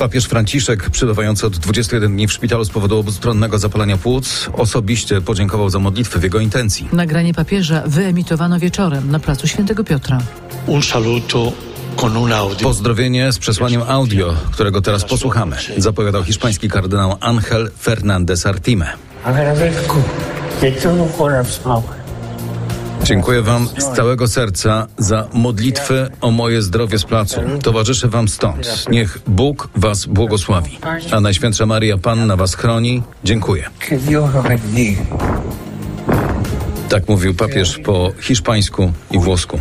Papież Franciszek, przebywający od 21 dni w szpitalu z powodu obustronnego zapalenia płuc, osobiście podziękował za modlitwę w jego intencji. Nagranie papieża wyemitowano wieczorem na placu Świętego Piotra. Un saluto. Pozdrowienie z przesłaniem audio, którego teraz posłuchamy, zapowiadał hiszpański kardynał Ángel Fernández Artime. Dziękuję wam z całego serca za modlitwę o moje zdrowie z placu. Towarzyszę wam stąd. Niech Bóg was błogosławi. A Najświętsza Maria Panna was chroni. Dziękuję. Tak mówił papież po hiszpańsku i włosku.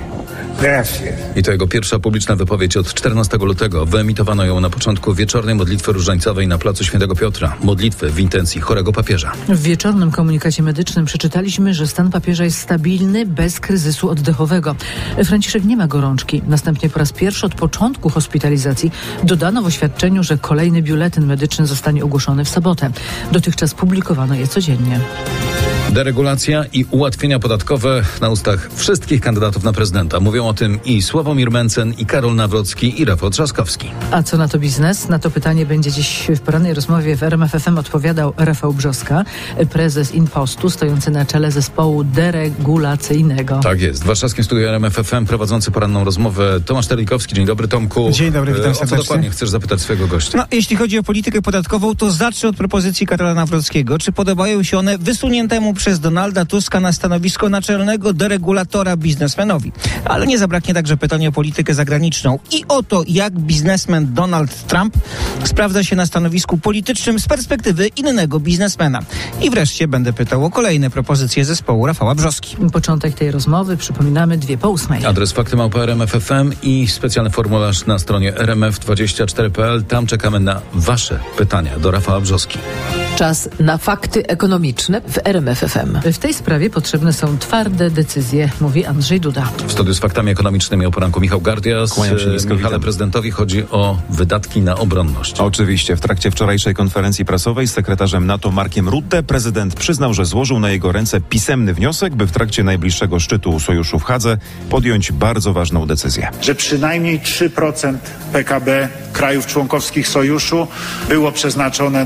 I to jego pierwsza publiczna wypowiedź od 14 lutego. Wyemitowano ją na początku wieczornej modlitwy różańcowej na placu Świętego Piotra. Modlitwy w intencji chorego papieża. W wieczornym komunikacie medycznym przeczytaliśmy, że stan papieża jest stabilny, bez kryzysu oddechowego. Franciszek nie ma gorączki. Następnie po raz pierwszy od początku hospitalizacji dodano w oświadczeniu, że kolejny biuletyn medyczny zostanie ogłoszony w sobotę. Dotychczas publikowano je codziennie. Deregulacja i ułatwienia podatkowe na ustach wszystkich kandydatów na prezydenta. Mówią o tym i Sławomir Mencen, i Karol Nawrocki, i Rafał Trzaskowski. A co na to biznes? Na to pytanie będzie dziś w porannej rozmowie w RMF FM odpowiadał Rafał Brzoska, prezes Inpostu, stojący na czele zespołu deregulacyjnego. Tak jest. W warszawskim studiu RMF FM prowadzący poranną rozmowę Tomasz Terlikowski. Dzień dobry, Tomku. Dzień dobry, witam serdecznie. O co dokładnie chcesz zapytać swojego gościa? No, jeśli chodzi o politykę podatkową, to zacznę od propozycji Karola Nawrockiego. Czy podobają się one wysuniętemu przez Donalda Tuska na stanowisko naczelnego deregulatora biznesmenowi? Ale nie zabraknie także pytania o politykę zagraniczną i o to, jak biznesmen Donald Trump sprawdza się na stanowisku politycznym z perspektywy innego biznesmena. I wreszcie będę pytał o kolejne propozycje zespołu Rafała Brzoski. Początek tej rozmowy, przypominamy, 2:08. Adres fakty@rmf.fm i specjalny formularz na stronie rmf24.pl. Tam czekamy na wasze pytania do Rafała Brzoski. Czas na fakty ekonomiczne w RMF FM. W tej sprawie potrzebne są twarde decyzje, mówi Andrzej Duda. W studiu z faktami ekonomicznymi o poranku Michał Gardias. Kłaniam się nisko, Michale, witam. prezydentowi chodzi o wydatki na obronność. Oczywiście. W trakcie wczorajszej konferencji prasowej z sekretarzem NATO Markiem Rutte prezydent przyznał, że złożył na jego ręce pisemny wniosek, by w trakcie najbliższego szczytu sojuszu w Hadze podjąć bardzo ważną decyzję. Że przynajmniej 3% PKB krajów członkowskich sojuszu było przeznaczone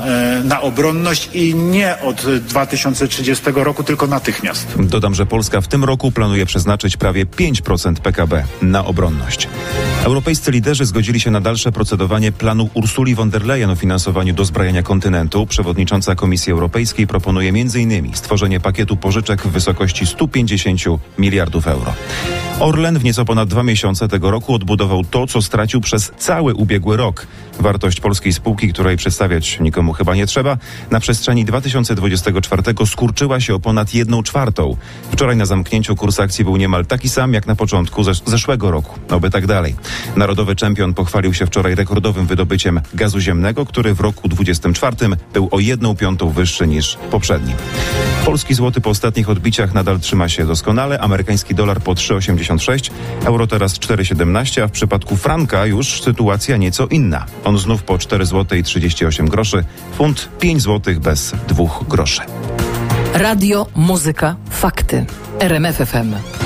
na obronność i nie od 2030 roku, tylko natychmiast. Dodam, że Polska w tym roku planuje przeznaczyć prawie 5% PKB na obronność. Europejscy liderzy zgodzili się na dalsze procedowanie planu Ursuli von der Leyen o finansowaniu dozbrajania kontynentu. Przewodnicząca Komisji Europejskiej proponuje m.in. stworzenie pakietu pożyczek w wysokości 150 miliardów euro. Orlen w nieco ponad 2 miesiące tego roku odbudował to, co stracił przez cały ubiegły rok. Wartość polskiej spółki, której przedstawiać nikomu chyba nie trzeba, na przestrzeni 2024 skurczyła się o ponad 1/4. Wczoraj na zamknięciu kurs akcji był niemal taki sam jak na początku zeszłego roku. Oby tak dalej. Narodowy czempion pochwalił się wczoraj rekordowym wydobyciem gazu ziemnego, który w roku 2024 był o 1/5 wyższy niż poprzedni. Polski złoty po ostatnich odbiciach nadal trzyma się doskonale. Amerykański dolar po 3,86, euro teraz 4,17, a w przypadku franka już sytuacja nieco inna. On znów po 4,38 zł, funt 5 zł bez 2 groszy. Radio, muzyka, fakty. RMF FM.